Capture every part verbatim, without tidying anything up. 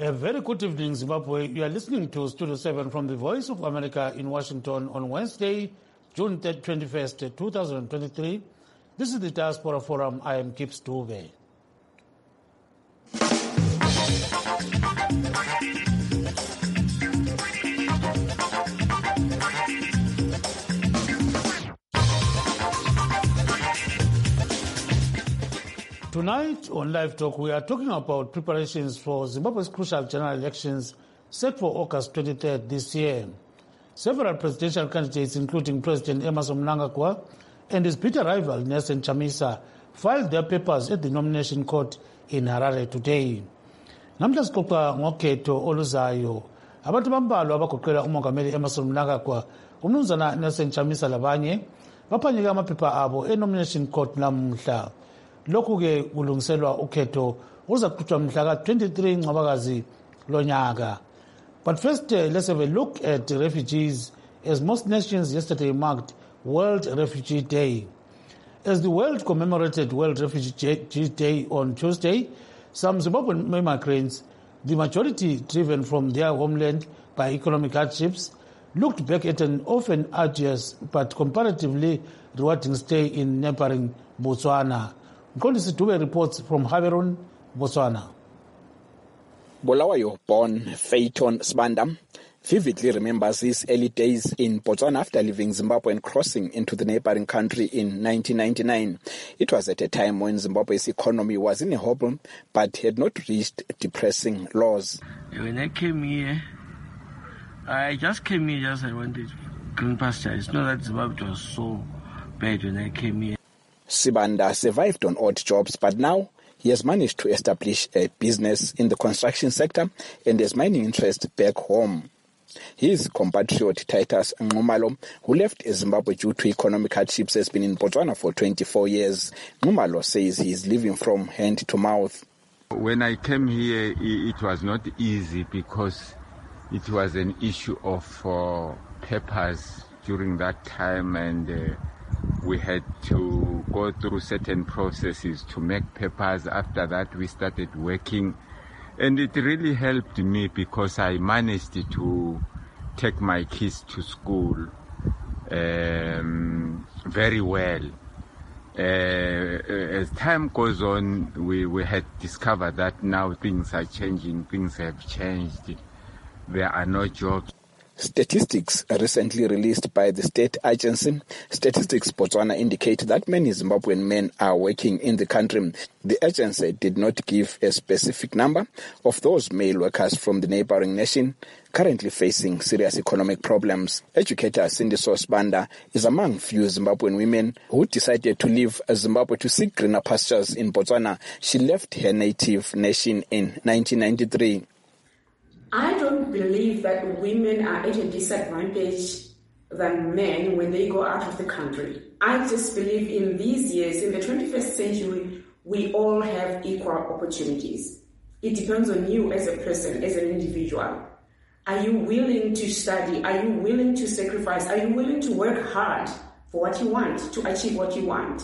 A very good evening, Zimbabwe. You are listening to Studio seven from the Voice of America in Washington on Wednesday, June twenty-first, twenty twenty-three. This is the Diaspora Forum. I am Kip Stube. Tonight on Live Talk, we are talking about preparations for Zimbabwe's crucial general elections set for August twenty-third this year. Several presidential candidates, including President Emmerson Mnangagwa and his bitter rival Nelson Chamisa, filed their papers at the nomination court in Harare today. Namhla sixoxa ngokhetho oluzayo. Abantu bambalwa abagoqela umongameli Emmerson Mnangagwa, umnumzana Nelson Chamisa labanye baphanyeke amaphepha abo e-nomination court namuhla. Lokhu ke kulungiselwa ukhetho oluzakuqhutshwa mhla ka twenty-three Ncwabakazi lonyaka. But first, uh, let's have a look at refugees, as most nations yesterday marked World Refugee Day. As the world commemorated World Refugee Day on Tuesday, some Zimbabwean migrants, the majority driven from their homeland by economic hardships, looked back at an often arduous but comparatively rewarding stay in neighboring Botswana. Nkondisi Dube reports from Gaborone, Botswana. Bulawayo-born Phaeton Sibanda vividly remembers his early days in Botswana after leaving Zimbabwe and crossing into the neighboring country in nineteen ninety-nine. It was at a time when Zimbabwe's economy was in a hobble but had not reached depressing lows. When I came here, I just came here just I wanted green pasture. It's not that Zimbabwe was so bad when I came here. Sibanda survived on odd jobs, but now he has managed to establish a business in the construction sector and has mining interest back home. His compatriot Titus Nxumalo, who left Zimbabwe due to economic hardships, has been in Botswana for twenty-four years. Nxumalo says he is living from hand to mouth. When I came here, it was not easy because it was an issue of uh, papers during that time, and uh, we had to go through certain processes to make papers. After that, we started working. And it really helped me because I managed to take my kids to school um, very well. Uh, as time goes on, we, we had discovered that now things are changing, things have changed. There are no jobs. Statistics recently released by the state agency, Statistics Botswana, indicate that many Zimbabwean men are working in the country. The agency did not give a specific number of those male workers from the neighboring nation currently facing serious economic problems. Educator Sindiso Sibanda is among few Zimbabwean women who decided to leave Zimbabwe to seek greener pastures in Botswana. She left her native nation in nineteen ninety-three. I don't believe that women are at a disadvantage than men when they go out of the country. I just believe in these years, in the twenty-first century, we all have equal opportunities. It depends on you as a person, as an individual. Are you willing to study? Are you willing to sacrifice? Are you willing to work hard for what you want, to achieve what you want?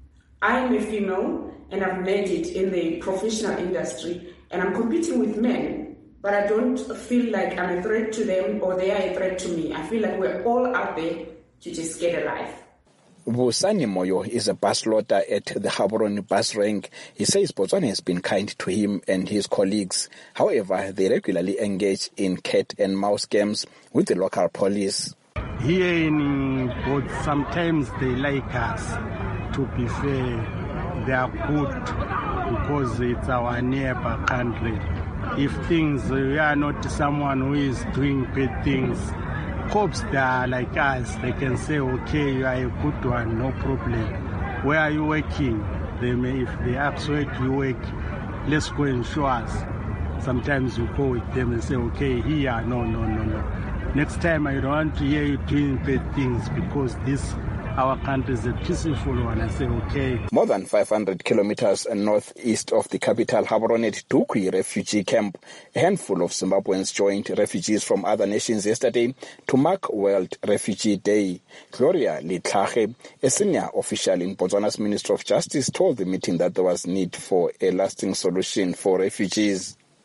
I am a female and I've made it in the professional industry and I'm competing with men. But I don't feel like I'm a threat to them or they are a threat to me. I feel like we're all out there to just get a life. Busani Moyo is a bus loader at the Gaborone bus rank. He says Botswana has been kind to him and his colleagues. However, they regularly engage in cat and mouse games with the local police. Here in Botswana, sometimes they like us. To be fair, they are good because it's our neighbor country. If things, we are not someone who is doing bad things, cops that are like us, they can say, okay, you are a good one, no problem. Where are you working? They may, if they ask where do you work, let's go and show us. Sometimes you go with them and say, okay, here, no, no, no, no. Next time I don't want to hear you doing bad things because this our country is a peaceful one. I say, okay. More than five hundred kilometers northeast of the capital, Gaborone, at Dukwi refugee camp, a handful of Zimbabweans joined refugees from other nations yesterday to mark World Refugee Day. Gloria Litlage, a senior official in Botswana's Ministry of Justice, told the meeting that there was need for a lasting solution for refugees.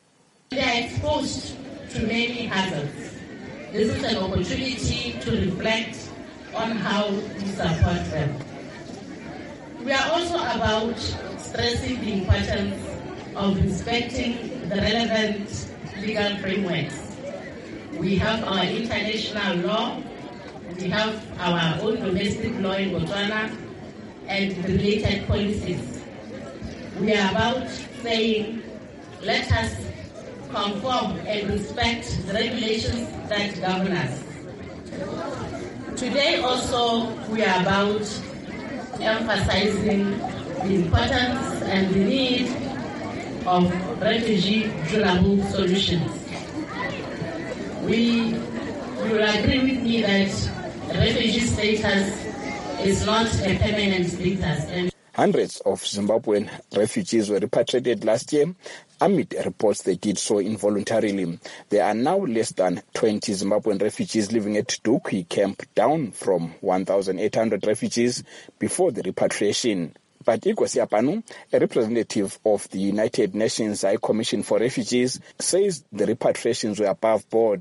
They are exposed to many hazards. This is an opportunity to reflect on how we support them. We are also about stressing the importance of respecting the relevant legal frameworks. We have our international law, we have our own domestic law in Botswana, and the related policies. We are about saying, let us conform and respect the regulations that govern us. Today also, we are about emphasizing the importance and the need of refugee durable solutions. We, you will agree with me that refugee status is not a permanent status. And Hundreds of Zimbabwean refugees were repatriated last year amid reports they did so involuntarily. There are now less than twenty Zimbabwean refugees living at Dukwi camp, down from one thousand eight hundred refugees before the repatriation. But Ikosi Apanu, a representative of the United Nations High Commission for Refugees, says the repatriations were above board.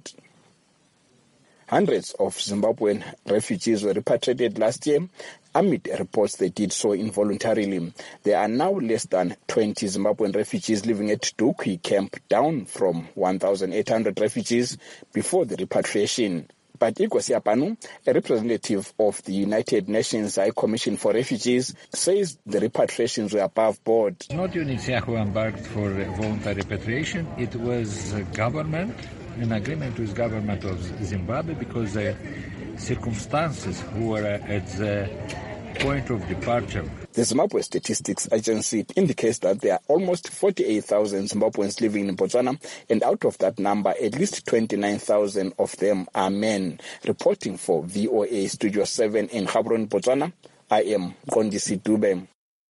Hundreds of Zimbabwean refugees were repatriated last year amid reports they did so involuntarily. There are now less than twenty Zimbabwean refugees living at Dukwi camp, down from one thousand eight hundred refugees before the repatriation. But Ikosi Apanu, a representative of the United Nations High Commission for Refugees, says the repatriations were above board. Not U N H C R who embarked for voluntary repatriation, it was the government, in agreement with government of Zimbabwe, because the circumstances who were at the point of departure. The Zimbabwe Statistics Agency indicates that there are almost forty-eight thousand Zimbabweans living in Botswana, and out of that number, at least twenty-nine thousand of them are men. Reporting for V O A Studio seven in Gaborone, Botswana, I am Kondisi Dube.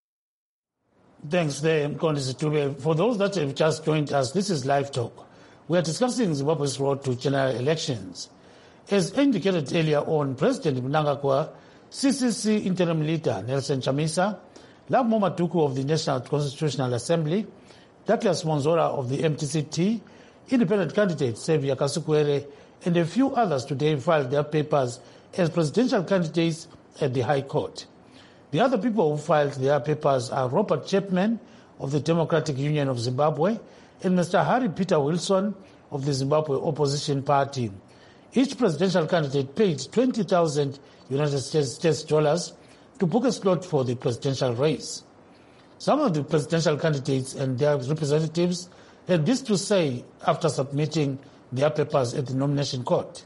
Thanks there, Kondisi Dube. For those that have just joined us, this is Live Talk. We are discussing Zimbabwe's road to general elections. As indicated earlier on, President Mnangagwa, C C C interim leader Nelson Chamisa, Lavo Maduku of the National Constitutional Assembly, Douglas Monzora of the M T C T, independent candidate Xavier Kasukwere, and a few others today filed their papers as presidential candidates at the High Court. The other people who filed their papers are Robert Chapman of the Democratic Union of Zimbabwe and Mister Harry Peter Wilson of the Zimbabwe Opposition Party. Each presidential candidate paid twenty thousand United States dollars to book a slot for the presidential race. Some of the presidential candidates and their representatives had this to say after submitting their papers at the nomination court.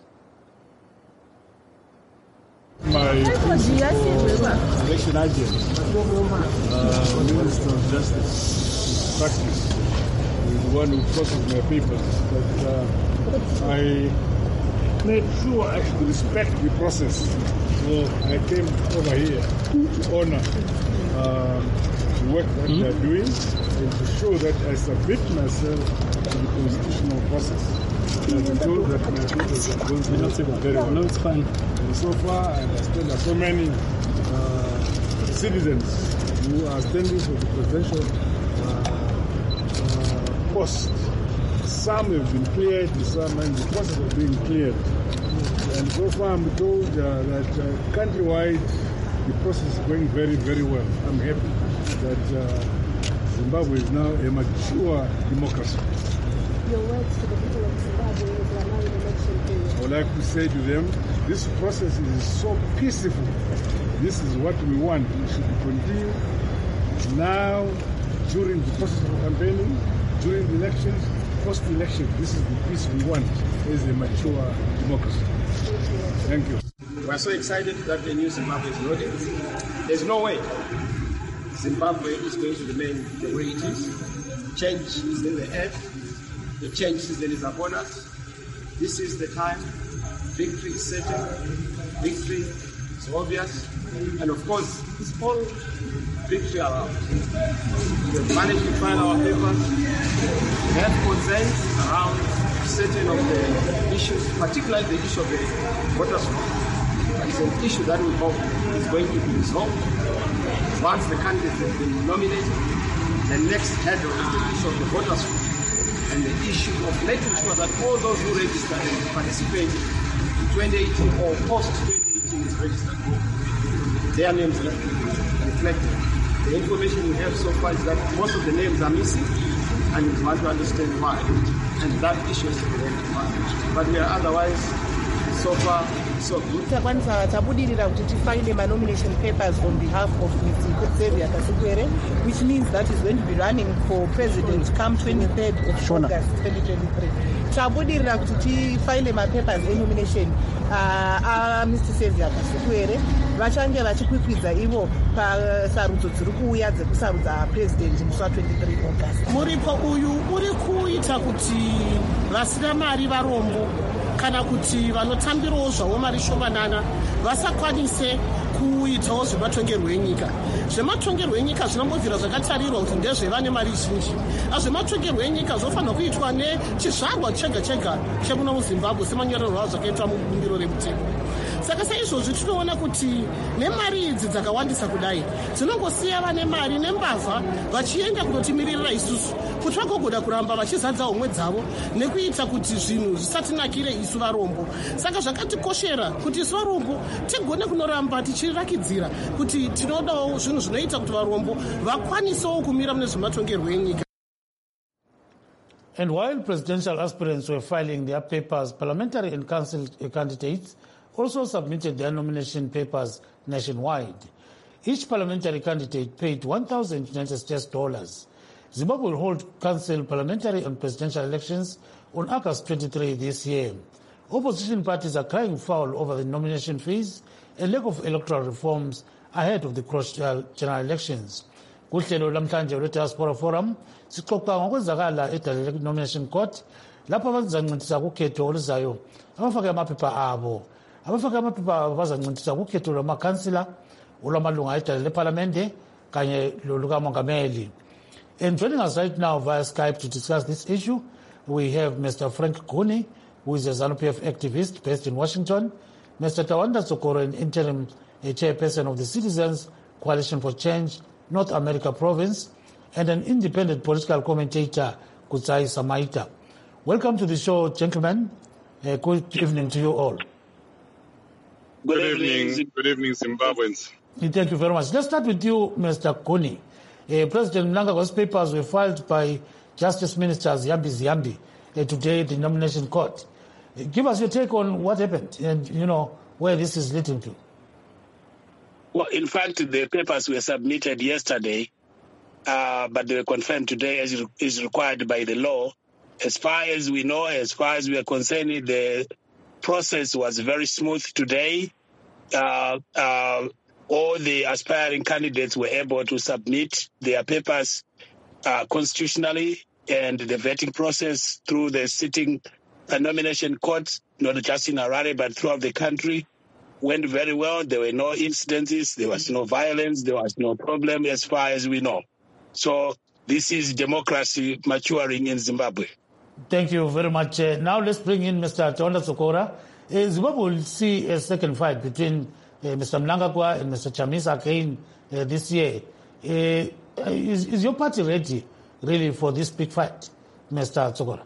My election agent, uh, Minister of Justice, practice, is the one who processed my papers. But uh, I made sure I should respect the process. So I came over here to honor uh, the work that mm-hmm. they are doing and to show that I submit myself to the constitutional process. I've been told that my papers are going to be very well. No, it's fine. And so far, I understand there are so many uh, citizens who are standing for the presidential uh, uh, post. Some have been cleared, some are in the process of being cleared. And so far I'm told uh, that uh, countrywide the process is going very, very well. I'm happy that uh, Zimbabwe is now a mature democracy. Your words to the people of Zimbabwe is that now in election period. I would like to say to them, this process is so peaceful. This is what we want. We should continue now during the process of campaigning, during the elections, post-election. This is the peace we want as a mature democracy. Thank you. We are so excited that the new Zimbabwe is loaded. There's no way Zimbabwe is going to remain the way it is. Change is in the air. The change season is upon us. This is the time. Victory is certain. Victory is obvious. And of course, it's all victory around. We have managed to file our papers. We have concerns around certain of the issues, particularly the issue of the voters' roll. It's an issue that we hope is going to be resolved. Once the candidates have been nominated, the next hurdle is the issue of the voters' roll. and the issue of making sure that all those who register and participate in twenty eighteen or post twenty eighteen is registered, their names are reflected. The information we have so far is that most of the names are missing, and we want to understand why. And that issue is rectified. But we are otherwise, so far, so good. Takwanisa tabudirira kuti tifaile ma nomination papers on behalf of Mister Xavier Kasukwere, which means that he's going to be running for president come twenty-third of August twenty twenty-three. Tabudirira kuti tifaile ma papers e nomination uh, uh, Mister Xavier Kasukwere vachange vachikwikwiza ivo pasarudzo dziri kuuya dzekusarudza president musi wa twenty-three August. Muripo uyu uri kuita kuti vasina mari varombo kana kuti vanotambirawo zvavo mari shomanana vasakwanise kuitawo zvematongerwo enyika. Zvematongerwo enyika zvinombobvira zvakatarirwa kuti ndezvevane mari zhinji. Zvematongerwo enyika zvofanira kuitwa nechizvarwa chega chega chemuno muZimbabwe semanyorerwo zvakaitwa mubumbiro remutemo. Saka saizvozvi tinoona kuti nemari idzi dzakawandisa kudai dzinongosiya vane mari nembavha vachienda kunotimirira isusu kuti vagogoda kuramba vachizadza homwe dzavo nekuita kuti zvinhu zvisatinakire isu varombo. Saka zvakatikoshera kuti isu varombo tigone kunoramba tichirakidzira kuti tinodawo zvinhu zvinoita kuti varombo vakwanisewo kumira mune zvematongerwo enyika. And while presidential aspirants were filing their papers, parliamentary and council candidates also submitted their nomination papers nationwide. Each parliamentary candidate paid one thousand United States dollars. Zimbabwe will hold council, parliamentary and presidential elections on August twenty-third this year. Opposition parties are crying foul over the nomination fees and lack of electoral reforms ahead of the crucial general elections. Kuhlelo lamhlanje lwe-Diaspora Forum sixoxa ngokwenzakala edale nomination court lapho abazancintisa kukhetho oluzayo abafake amaphepha abo. Abafake amaphepha abo bazancintisa kukhetho lwamakhansila olwamalunga edale lephalamende kanye lolukamongameli. And joining us right now via Skype to discuss this issue, we have Mister Frank Guni, who is a ZANU-P F activist based in Washington, Mister Tawanda Tsokoro, an interim chairperson of the Citizens Coalition for Change, North America Province, and an independent political commentator, Kutsai Samaita. Welcome to the show, gentlemen. Uh, good evening to you all. Good, good evening. evening. Good evening, Zimbabweans. Thank you very much. Let's start with you, Mister Kuni. Uh, President Mnangagwa's papers were filed by Justice Minister Ziyambi Ziyambi uh, today at the nomination court. Uh, give us your take on what happened and, you know, where this is leading to. Well, in fact, the papers were submitted yesterday, uh, but they were confirmed today as is required by the law. As far as we know, as far as we are concerned, the process was very smooth today. Uh, uh, all the aspiring candidates were able to submit their papers uh, constitutionally, and the vetting process through the sitting uh, nomination courts, not just in Harare, but throughout the country, went very well. There were no incidences. There was no violence. There was no problem as far as we know. So this is democracy maturing in Zimbabwe. Thank you very much. Uh, now let's bring in Mister Tawanda Tsokora. Uh, Zimbabwe will see a second fight between uh, Mister Mnangagwa and Mister Chamisa again uh, this year. Uh, is, is your party ready, really, for this big fight, Mister Tsokora?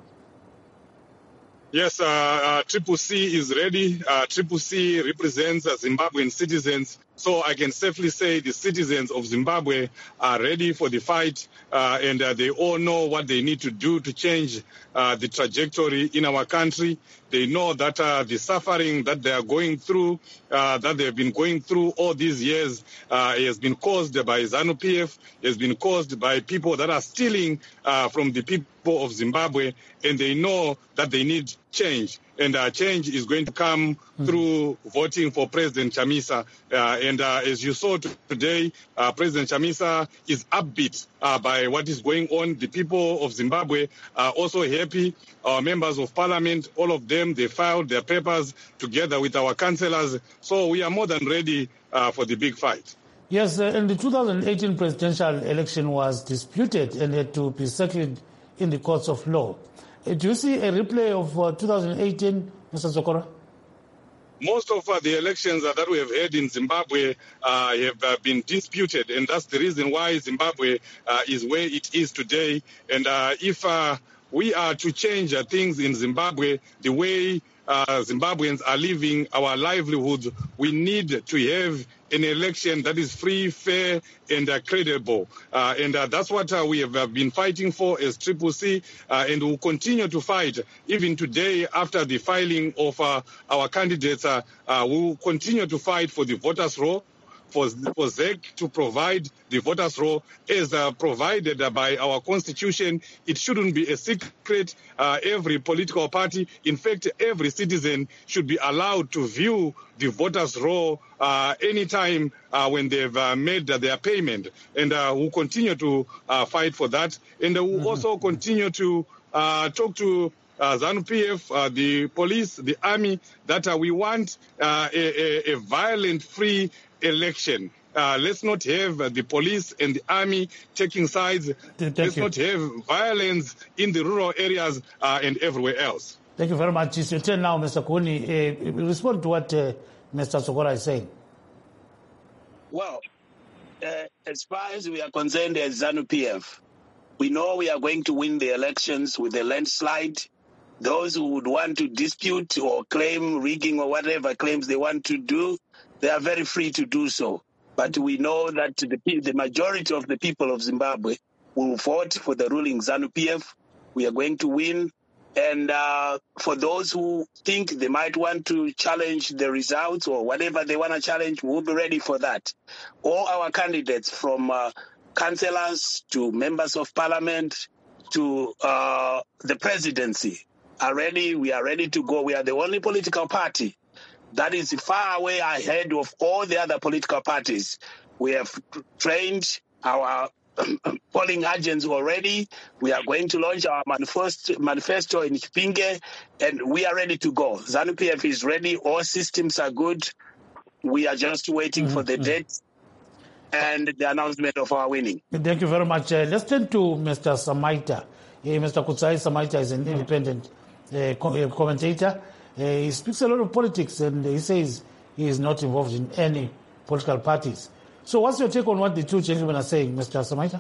Yes, uh, uh, Triple C is ready. Uh, Triple C represents uh, Zimbabwean citizens. So I can safely say the citizens of Zimbabwe are ready for the fight, uh, and uh, they all know what they need to do to change uh, the trajectory in our country. They know that uh, the suffering that they are going through, uh, that they have been going through all these years, uh, has been caused by ZANU-P F, has been caused by people that are stealing uh, from the people of Zimbabwe, and they know that they need change. And uh, change is going to come mm-hmm. through voting for President Chamisa. Uh, and uh, as you saw today, uh, President Chamisa is upbeat uh, by what is going on. The people of Zimbabwe are also happy. Our members of parliament, all of them, they filed their papers together with our councillors. So we are more than ready uh, for the big fight. Yes, uh, and the two thousand eighteen presidential election was disputed and had to be settled in the courts of law. Uh, do you see a replay of uh, two thousand eighteen, Mister Tsokora? Most of uh, the elections uh, that we have had in Zimbabwe uh, have uh, been disputed, and that's the reason why Zimbabwe uh, is where it is today. And uh, if uh, we are to change uh, things in Zimbabwe, the way uh, Zimbabweans are living our livelihoods, we need to have an election that is free, fair, and uh, credible. Uh, and uh, that's what uh, we have uh, been fighting for as Triple C, uh, and will continue to fight. Even today, after the filing of uh, our candidates, uh, uh, we will continue to fight for the voters' roll, for, for Z E C to provide the voters' roll as uh, provided uh, by our constitution. It shouldn't be a secret. Uh, every political party, in fact, every citizen should be allowed to view the voters' roll uh, anytime uh, when they've uh, made uh, their payment. And uh, we'll continue to uh, fight for that. And uh, we'll mm-hmm. also continue to uh, talk to Uh, ZANU-P F, uh, the police, the army, that uh, we want uh, a, a, a violent, free election. Uh, let's not have uh, the police and the army taking sides. Thank let's you. not have violence in the rural areas uh, and everywhere else. Thank you very much. It's your turn now, Mister Kuni. Uh, respond to what uh, Mister Sokora is saying. Well, uh, as far as we are concerned as ZANU-P F, we know we are going to win the elections with a landslide. Those who would want to dispute or claim rigging or whatever claims they want to do, they are very free to do so. But we know that the, the majority of the people of Zimbabwe will vote for the ruling ZANU-P F. We are going to win. And uh, for those who think they might want to challenge the results or whatever they want to challenge, we'll be ready for that. All our candidates, from uh, councillors to members of parliament to uh, the presidency, are ready. We are ready to go. We are the only political party that is far away ahead of all the other political parties. We have trained our polling agents already. We are going to launch our manifesto, manifesto in Chipinge, and we are ready to go. ZANU-P F is ready. All systems are good. We are just waiting mm-hmm. for the date and the announcement of our winning. Thank you very much. Uh, let's turn to Mister Samaita. Uh, Mister Kutsai Samaita is an independent uh, commentator. Uh, he speaks a lot of politics, and he says he is not involved in any political parties. So what's your take on what the two gentlemen are saying, Mister Samaita?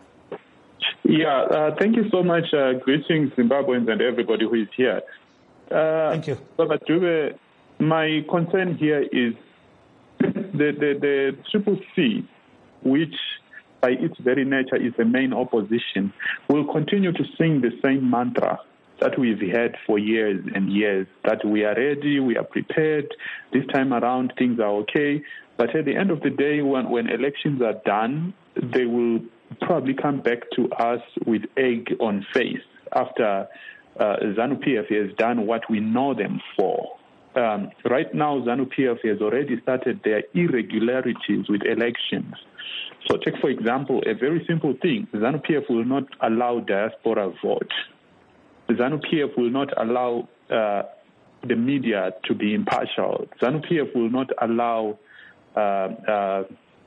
Yeah, uh, thank you so much. Uh, greetings, Zimbabweans and everybody who is here. Uh, thank you. Robert Dube, my concern here is the, the, the Triple C, which by its very nature is the main opposition, will continue to sing the same mantra that we've had for years and years, that we are ready, we are prepared, this time around things are okay. But at the end of the day, when, when elections are done, they will probably come back to us with egg on face after uh, ZANU-P F has done what we know them for. Um, right now, ZANU-P F has already started their irregularities with elections. So take, for example, a very simple thing. ZANU-P F will not allow diaspora vote. ZANU-P F will not allow uh, the media to be impartial. ZANU-P F will not allow uh, uh,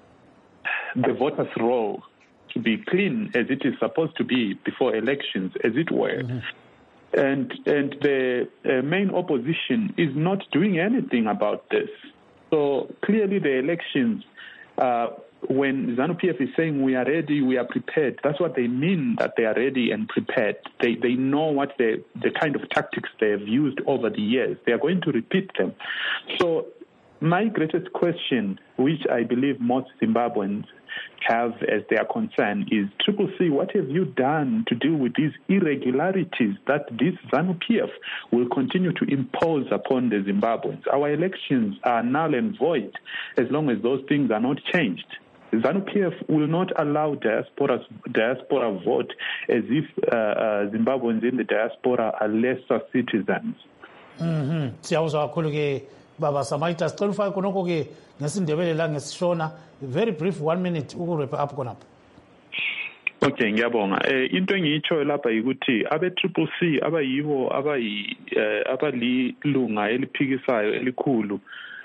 the voters' roll to be clean as it is supposed to be before elections, as it were. Mm-hmm. And and the uh, main opposition is not doing anything about this. So clearly the elections, uh, when ZANU-P F is saying we are ready, we are prepared, that's what they mean, that they are ready and prepared. They they know what the the kind of tactics they have used over the years. They are going to repeat them. So my greatest question, which I believe most Zimbabweans have as their concern, is Triple C, what have you done to deal with these irregularities that this ZANU-P F will continue to impose upon the Zimbabweans? Our elections are null and void as long as those things are not changed. ZANU-P F will not allow diaspora, diaspora vote as if uh, uh, Zimbabweans in the diaspora are lesser citizens. Mm-hmm. Baba Samaita, sicela ufake konoko ke ngesindebele la ngesishona, very brief, one minute ukuwrap up konapho. Okay, ngiyabonga. Eh into engiyitsho lapha ukuthi abe Triple C abayibo abayi abalilunga eliphikisayo elikhulu,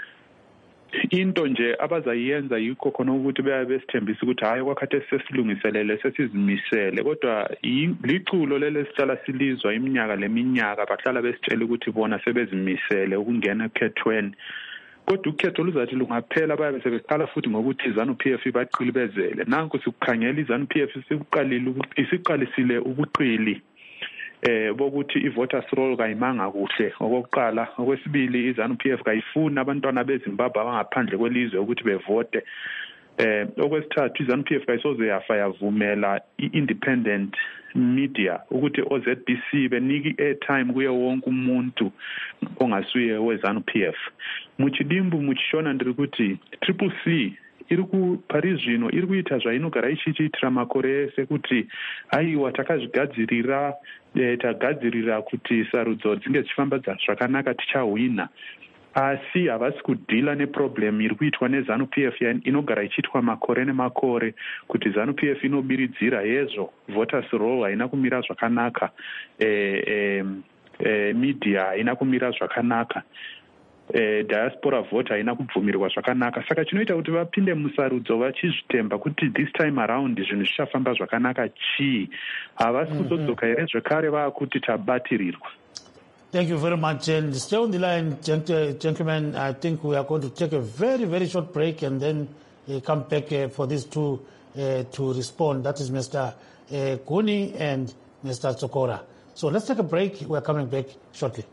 into nje abazayenza yikho khona ukuthi bayabe besithembisa ukuthi hayi kwakhathe sesilungiselele sesizimisele, kodwa liculo lele sicala silizwa iminyaka leminyaka bahlala besitshela ukuthi bona sebezimisele ukungena ekhethweni. Kodwa ukhetho luzathi lungaphela bayabe sebeqala futhi ngokuthi ZANU-P F baqilibezele. Nanku sikukhangela iZANU-P F isiqalile isiqalisile ubuqili eh bokuthi i-voters roll kayimanga kuhle okokuqala. Okwesibili i-ZANU P F kayifuni abantwana beZimbabwe abangaphandle kwelizwe ukuthi bevote. Eh okwesithathu i-ZANU P F kayisoze yafa yavumela i-independent media ukuthi o Z B C beniki airtime kuye wonke umuntu ongasuye we-ZANU P F. Muchidimbu muchishona ndiri kuti Triple C iri kuParis zvino iri kuita zvainogara ichichiitira makore ese kuti aiwa takazvigadzirira eh, tagadzirira kuti sarudzo dzinge dzichifamba zvakanaka tichahwina. Asi havasi kudhila neproblem iri kuitwa neZANU P F inogara ichiitwa makore nemakore kuti ZANU P F inobiridzira hezvo voters roll haina kumira zvakanaka, eh, eh, eh, media haina kumira zvakanaka, eh, diaspora vote haina kubvumirwa zvakanaka. Saka chinoita kuti vapinde musarudzo vachizvitemba kuti this time around zvinhu zvichafamba zvakanaka chii. Havasi kuzodzoka here zvekare vaakuti tabatirirwa. Thank you very much. And stay on the line, gentlemen. I think we are going to take a very, very short break and then uh, come back uh, for these two uh, to respond. That is Mister Uh, Kuni and Mister Tsokora. So let's take a break. We are coming back shortly.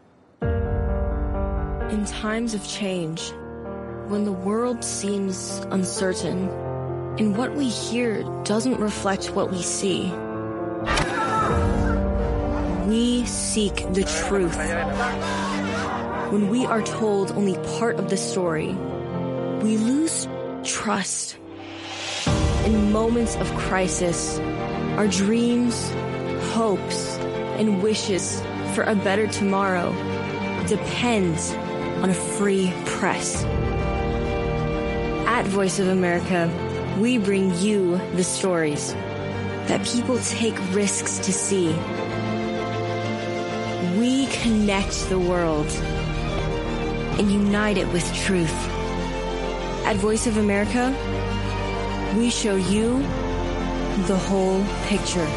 In times of change, when the world seems uncertain and what we hear doesn't reflect what we see, we seek the truth. When we are told only part of the story, we lose trust. In moments of crisis, our dreams, hopes, and wishes for a better tomorrow depend on a free press. At Voice of America, we bring you the stories that people take risks to see. We connect the world and unite it with truth. At Voice of America, we show you the whole picture.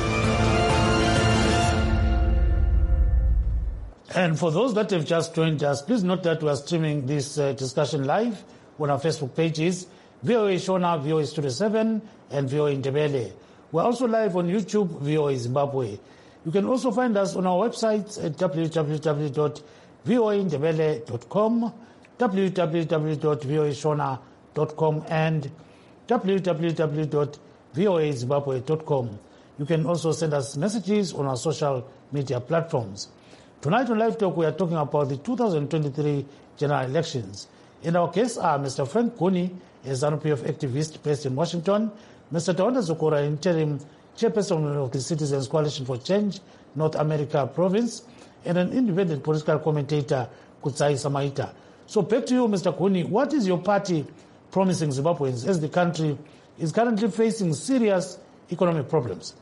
And for those that have just joined us, please note that we are streaming this uh, discussion live on our Facebook pages, V O A Shona, V O A Studio seven, and V O A Ndebele. We're also live on YouTube, V O A Zimbabwe. You can also find us on our website at w w w dot v o a ndebele dot com, w w w dot v o a shona dot com, and w w w dot v o a zimbabwe dot com. You can also send us messages on our social media platforms. Tonight on Live Talk, we are talking about the two thousand twenty-three general elections. And our guests are Mister Frank Kuni, a ZANU P F activist based in Washington, Mister Taonda Tsokora, interim chairperson of the Citizens Coalition for Change, North America Province, and an independent political commentator, Kutsai Samaita. So back to you, Mister Kuni. What is your party promising Zimbabweans as the country is currently facing serious economic problems?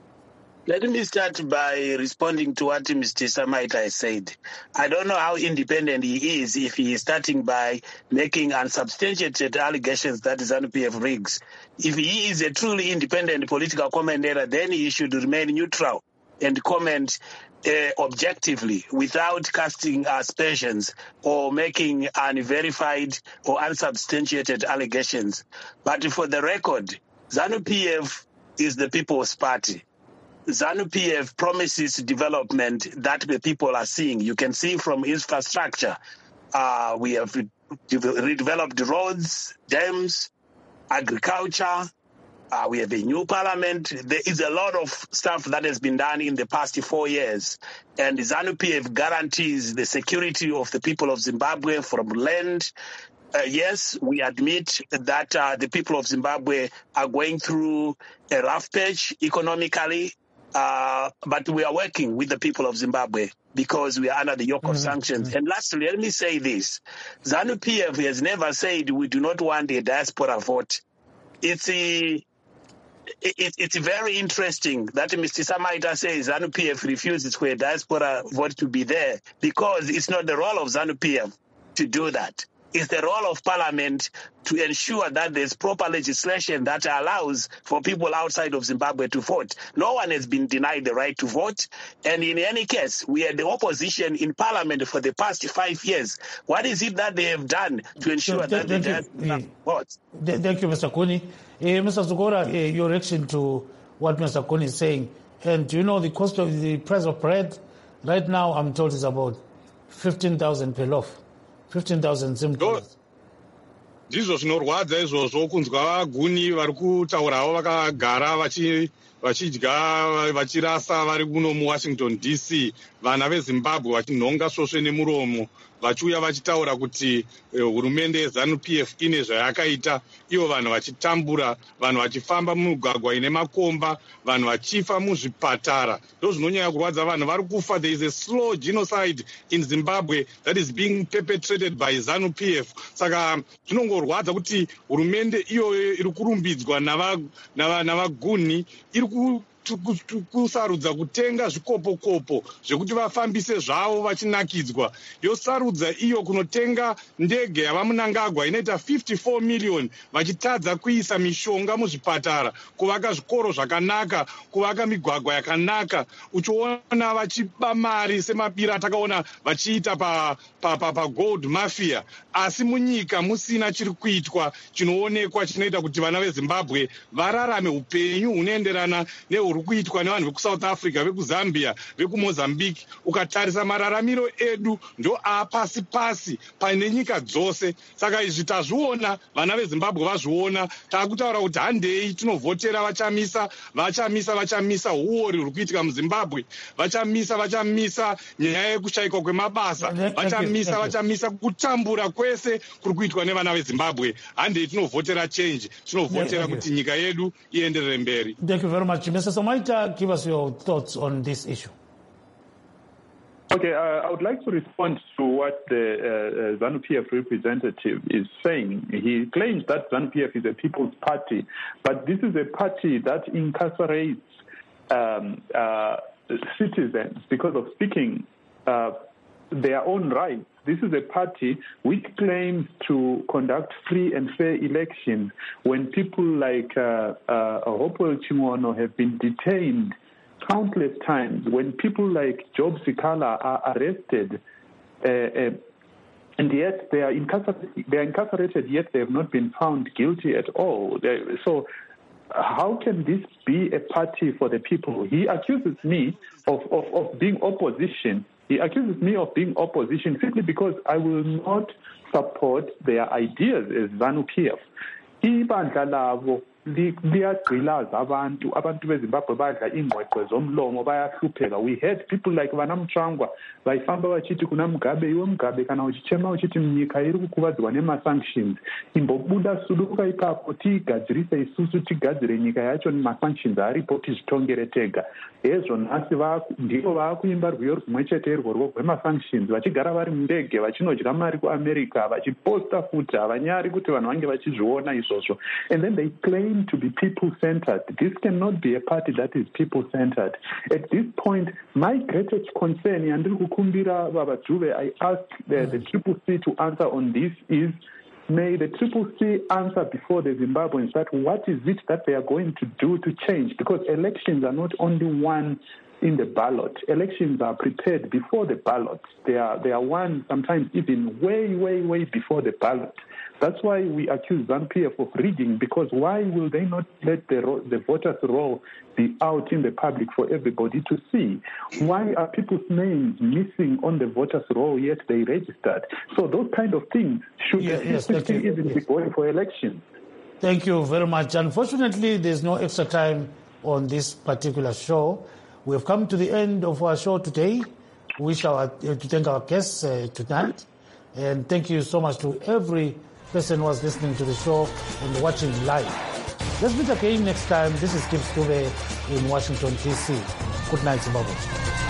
Let me start by responding to what Mister Samaita has said. I don't know how independent he is if he is starting by making unsubstantiated allegations that ZANU P F rigs. If he is a truly independent political commentator, then he should remain neutral and comment uh, objectively without casting aspersions or making unverified or unsubstantiated allegations. But for the record, ZANU P F is the People's Party. ZANU P F promises development that the people are seeing. You can see from infrastructure. Uh, we have re- redeveloped roads, dams, agriculture. Uh, we have a new parliament. There is a lot of stuff that has been done in the past four years. And ZANU P F guarantees the security of the people of Zimbabwe from land. Uh, yes, we admit that uh, the people of Zimbabwe are going through a rough patch economically. Uh, but we are working with the people of Zimbabwe because we are under the yoke mm-hmm. of sanctions. Mm-hmm. And lastly, let me say this. ZANU P F has never said we do not want a diaspora vote. It's a, it, it's very interesting that Mister Samaita says ZANU P F refuses for a diaspora vote to be there because it's not the role of ZANU P F to do that. It's the role of Parliament to ensure that there's proper legislation that allows for people outside of Zimbabwe to vote. No one has been denied the right to vote. And in any case, we had the opposition in Parliament for the past five years. What is it that they have done to ensure th- that th- they uh, vote? Th- thank you, Mister Kuni. Uh, Mister Tsokora, uh, your reaction to what Mister Kuni is saying. And do you know the cost of the price of bread? Right now, I'm told it's about fifteen thousand per loaf. fifteen thousand dollars. Ndizvo zvinorwadza izvozvo kunzwa vaguni vari kutaurawo vakagara vachidya vachirasa vari kuno muwashington D C, vana vezimbabwe vachinhonga svosve nemuromo vachiuya vachitaura kuti hurumende yeZANU P F ine zvayakaita, ivo vanhu vachitambura, vanhu vachifamba mumugwagwa ine makomba, vanhu vachifa muzvipatara. Ndo zvinonyanya kurwadza, vanhu vari kufa. There is a slow genocide in Zimbabwe that is being perpetrated by ZANU P F. Saka zvinongorwadza kuti hurumende iyoyo iri kurumbidzwa navaguni iri kusarudza kutenga zvikopo-kopo zvekuti vafambise zvavo vachinakidzwa. Yosarudza iyo kunotenga ndege yavamunangagwa inoita fifty-four million vachitadza kuisa mishonga muzvipatara, kuvaka zvikoro zvakanaka, kuvaka migwagwa yakanaka, uchiona vachiba mari semabira atakaona vachiita pagold mafia. Asi munyika musina chiri kuitwa chinoonekwa chinoita kuti vana veZimbabwe vararame upenyu hunoenderana nehuru kuitwa nevanhu vekusouth Africa, vekuzambia, vekumozambique. Ukatarisa mararamiro edu ndo apasi pasi pane nyika dzose. Saka izvi tazviona, vana veZimbabwe vazviona, taakutaura kuti handei tinovhotera vachamisa vachamisa vachamisa uori huri kuitika muZimbabwe, vachamisa vachamisa nyaya yekushayikwa kwemabasa, vachamisa vachamisa kutambura kwese kuri kuitwa nevana veZimbabwe. Handei tinovhotera change, tinovhotera kuti nyika yedu ienderere mberi. Thank you very much. Mister Somaita, give us your thoughts on this issue. Okay, uh, I would like to respond to what the uh, ZANU P F representative is saying. He claims that ZANU P F is a people's party, but this is a party that incarcerates um, uh, citizens because of speaking uh, their own rights. This is a party which claims to conduct free and fair elections when people like uh, uh, Hopewell Chimono have been detained countless times, when people like Job Sikala are arrested, uh, uh, and yet they are, incarcerated, they are incarcerated, yet they have not been found guilty at all. They, so how can this be a party for the people? He accuses me of, of, of being opposition. He accuses me of being opposition simply because I will not support their ideas as ZANU P F. Ibandla lavo liyagqilaza abantu abantu beZimbabwe badla ingqweqwe zomlomo bayahlupheka. We had people like Vana Mtsvangwa vaifamba vachiti kuna Mugabe, iwe Mugabe kana uchichema uchiti nyika iri kukuvadzwa nema-sanctions, imbobuda suluka ipapo tiigadzirise isusu tigadzire nyika yacho nema-sanctions aripo tizvitongere tega. Hezvo nhasi ndivo vaakuimba rwiyo rumwe chete irworwo rwema-sanctions, vachigara vari mundege vachinodya mari kuAmerica, vachiposta futi, havanyari kuti vanhu vange vachizviona izvozvo. And then they claim to be people-centered. This cannot be a party that is people-centered. At this point, my greatest concern, and I ask the, the Triple C to answer on this, is may the Triple C answer before the Zimbabweans that what is it that they are going to do to change? Because elections are not only won in the ballot. Elections are prepared before the ballot. They are, they are won sometimes even way, way, way before the ballot. That's why we accuse ZANU P F of rigging, because why will they not let the, ro- the voters' roll be out in the public for everybody to see? Why are people's names missing on the voters' roll yet they registered? So those kind of things should yeah, yes, even be going for elections. Thank you very much. Unfortunately, there's no extra time on this particular show. We have come to the end of our show today. We wish our, uh, to thank our guests uh, tonight. And thank you so much to every person who was listening to the show and watching live. Let's meet again next time. This is Gibbs Dube in Washington, D C. Good night, Zimbabwe.